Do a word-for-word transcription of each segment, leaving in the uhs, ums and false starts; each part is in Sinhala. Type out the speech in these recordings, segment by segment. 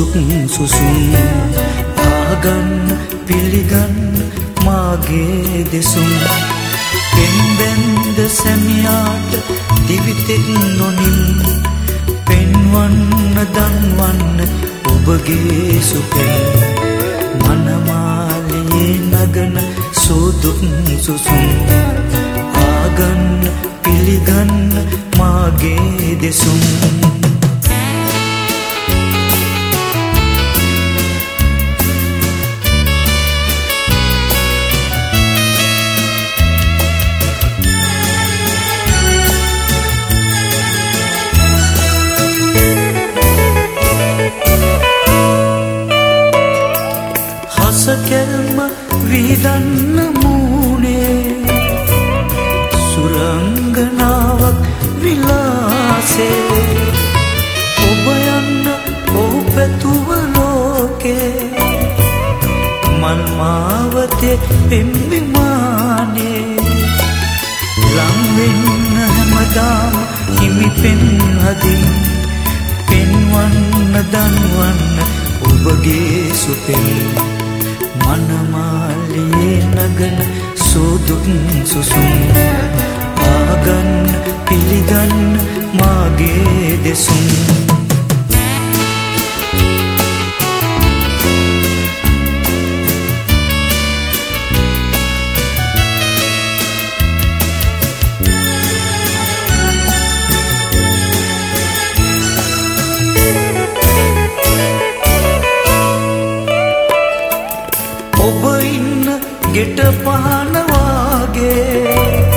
සුදුක් සුසුම් ආගන්න පිළිගන්න මාගේ දෙසුම් පෙන්බැන්ද සැමියාට දිවිතෙක් නොනින් පෙන්වන්න දන්වන්න ඔබගේ සුපෙන් මනමාලියේ නගන සුදුක් සුසුම් ආගන්න පිළිගන්න මාගේ දෙසුම් සකල්ම විදන්න මූනේ සුරංගනාවක් විලාසේ ඔබ යන්න ඔහු පැතුව ලෝකේ මල්මාවතේ පෙම්විමානේ ලංවෙන්න හැමදාම හිමි පෙන් හදින් පෙන්වන්න දන්වන්න ඔබගේ සුපෙන් මනමාලියේ නගන සුදුක් සුසුම් ආගන්න පිළිගන්න මාගේ දෙසුම් ඔබ ඉන්න ගෙට පහන වාගේ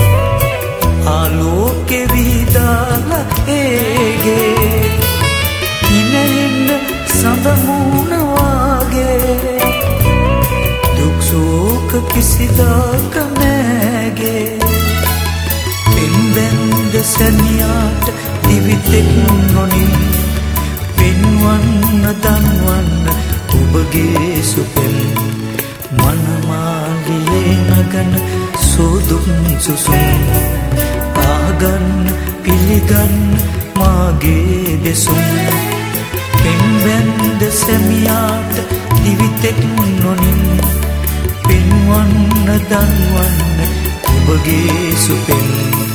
ආලෝකෙ විදාලා ඒගේ ඉනෙන්න සඳ මූණ වාගේ දුක් සෝක කිසිදාක නෑගේ පෙන්බැන්ද සැමියාට දිවිතෙක් නොනින් පෙන්වන්න දන්වන්න ඔබගේ සුපෙන් මනමාලියේ නගන සුදුක් සුසුම් ආගන්න පිළිගන්න මාගේ දෙසුම් පෙන්බැන්ද සැමියාට දිවිතෙක් නොනින් පෙන්වන්න දන්වන්න ඔබගේ සුපෙන්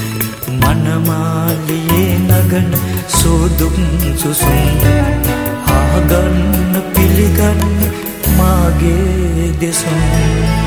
මනමාලියේ නගන සුදුක් සුසුම් ආගන්න පිළිගන්න මාගේ දෙසුම්